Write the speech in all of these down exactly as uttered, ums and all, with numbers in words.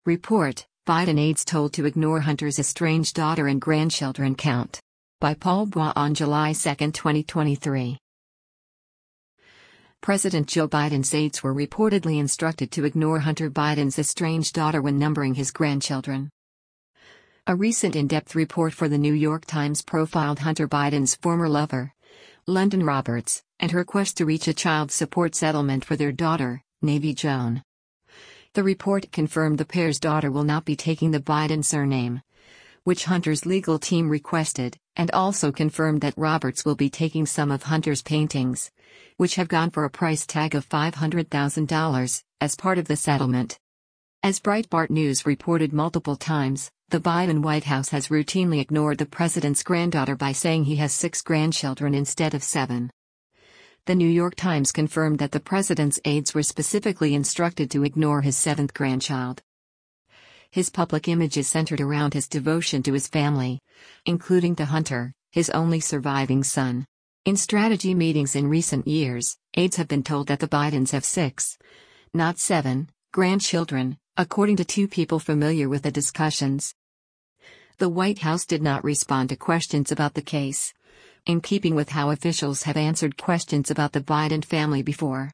Report: Biden aides told to ignore Hunter's estranged daughter and grandchildren count. By Paul Bois on July second, twenty twenty-three. President Joe Biden's aides were reportedly instructed to ignore Hunter Biden's estranged daughter when numbering his grandchildren. A recent in-depth report for the New York Times profiled Hunter Biden's former lover, London Roberts, and her quest to reach a child support settlement for their daughter, Navy Joan. The report confirmed the pair's daughter will not be taking the Biden surname, which Hunter's legal team requested, and also confirmed that Roberts will be taking some of Hunter's paintings, which have gone for a price tag of five hundred thousand dollars, as part of the settlement. As Breitbart News reported multiple times, the Biden White House has routinely ignored the president's granddaughter by saying he has six grandchildren instead of seven. The New York Times confirmed that the president's aides were specifically instructed to ignore his seventh grandchild. His public image is centered around his devotion to his family, including to Hunter, his only surviving son. In strategy meetings in recent years, aides have been told that the Bidens have six, not seven, grandchildren, according to two people familiar with the discussions. The White House did not respond to questions about the case, in keeping with how officials have answered questions about the Biden family before.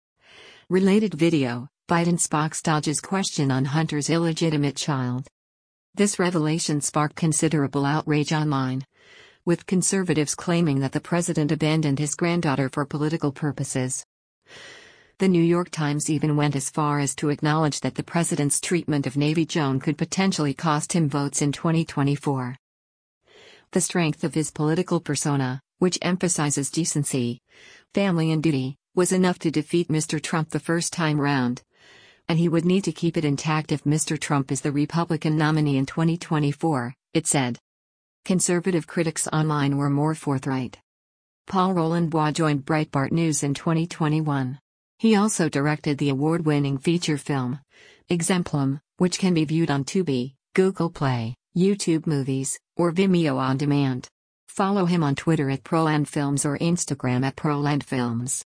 Related video: Biden's Fox dodges question on Hunter's illegitimate child. This revelation sparked considerable outrage online, with conservatives claiming that the president abandoned his granddaughter for political purposes. The New York Times even went as far as to acknowledge that the president's treatment of Navy Joan could potentially cost him votes in twenty twenty-four. The strength of his political persona, which emphasizes decency, family and duty, was enough to defeat Mister Trump the first time round, and he would need to keep it intact if Mister Trump is the Republican nominee in twenty twenty-four, it said. Conservative critics online were more forthright. Paul Roland Bois joined Breitbart News in twenty twenty-one. He also directed the award-winning feature film, Exemplum, which can be viewed on Tubi, Google Play, YouTube Movies, or Vimeo on demand. Follow him on Twitter at ProlandFilms or Instagram at ProlandFilms.